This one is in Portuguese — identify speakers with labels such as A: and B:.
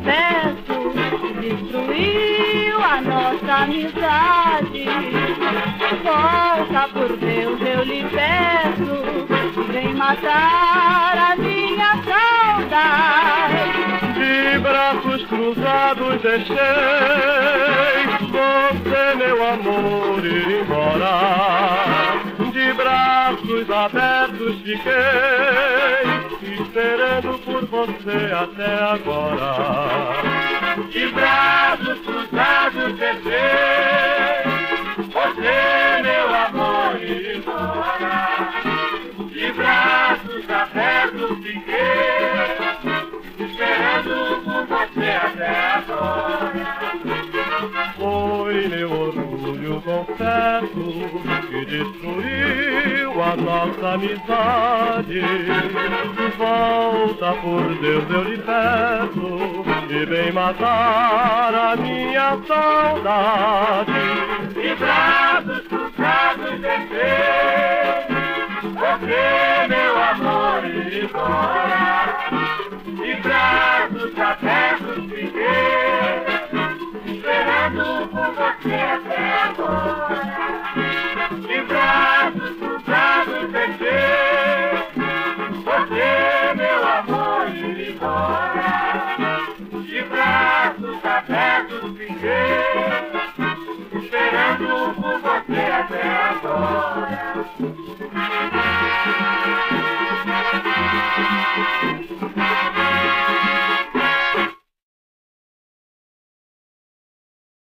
A: peço, destruiu a nossa amizade. Volta, por Deus, eu lhe peço, vem matar a minha saudade.
B: De braços cruzados deixei você, meu amor, ir embora. De braços abertos fiquei, esperando por você até agora.
C: De braços cruzados deixei você, meu amor, ir embora. De braços abertos fiquei, esperando por você até agora.
B: Foi meu orgulho, confesso, que destruiu a nossa amizade. Volta, por Deus, eu lhe peço, e vem matar a minha saudade.
C: De braços cruzados deixei você, meu amor, ir embora. De braços abertos fiquei,